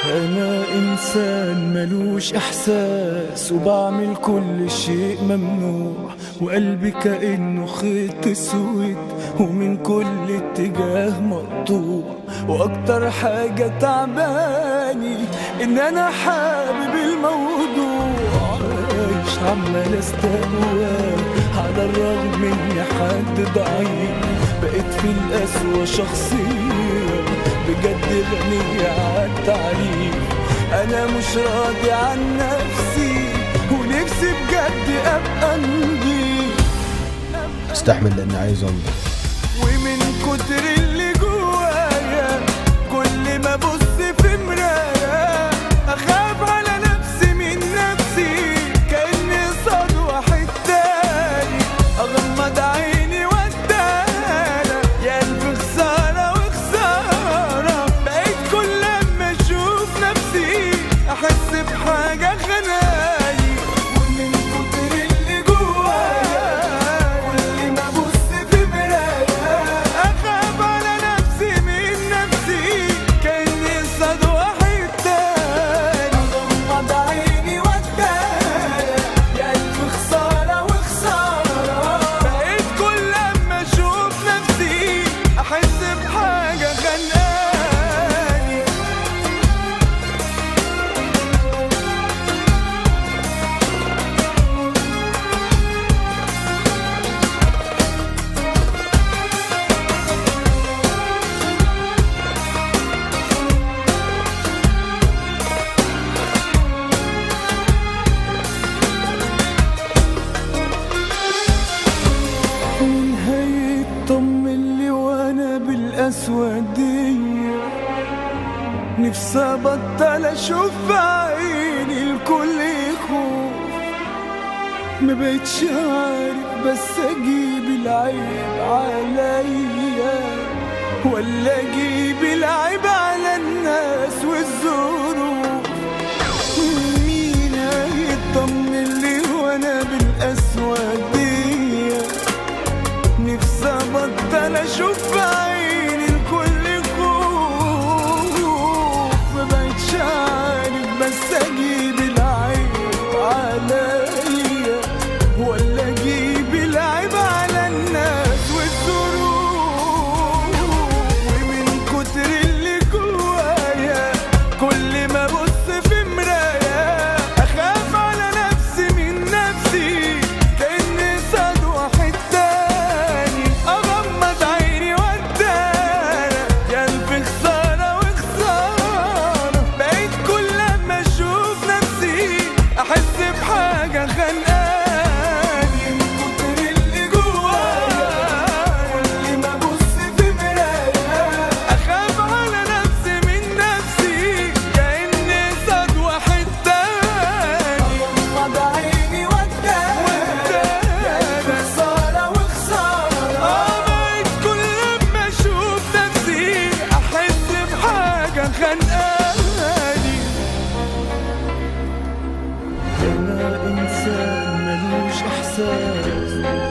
أنا إنسان ملوش إحساس وبعمل كل شيء ممنوع، وقلبي كأنه خيط أسود ومن كل اتجاه مقطوع. وأكتر حاجة تعباني إن أنا حابب الموضوع، عايش عمال استقوى على الرغم إني حد ضعيف. بقيت في القسوة شخصية بجد غنية عالتعريف. أنا مش راضي عن نفسي ونفسي بجد أبقى نضيف. استحمل لأني عايز أنضف. ومن كتر اللي جوايا كل ما أبص في مراية أخاف على نفسي من نفسي، كأني صاد واحد تاني. أغمض عيني وأدانا يا قلبي خسارة وخسارة. بقيت كل لما أشوف نفسي أحس بحاجة خناني. ومن كتر اللي جوايا كل ما أبص في مراية أخاف على نفسي من نفسي، كأني صاد واحد تاني. أغمض عيني وأدانا يا قلبي خسارة وخسارة. بقيت كل لما أشوف نفسي أحس بحاجة خنقاني. ونهاية طمن لي وانا بالاسودية، نفسي ابطل اشوف بعيني الكل يخوف. ما بقتش عارف بس اجيب العيب عليا ولا اجيب العيب على الناس والظروف. مين هيطمن لي وانا بالاسودية؟ نفسي ابطل اشوف بعيني الكل خوف. ما بقتش عارف بس اجيب العيب عليا ولا اجيب العيب على الناس والظروف. ومن كتر اللي جوايا كل ما ابص في مراية اخاف على نفسي من نفسي، كأني صاد واحد تاني. اغمض عيني وادانا يا قلبي خسارة وخسارة. بقيت كل لما اشوف نفسي احس بحاجة خنقاني. من كتر اللي جوايا كل ما ابص في مراية اخاف على نفسي من نفسي، كأني صاد واحد تاني. اغمض عيني وادانا يا قلبي خسارة وخسارة. بقيت كل لما اشوف نفسي احس بحاجة خنقاني. أنا إنسان ملوش إحساس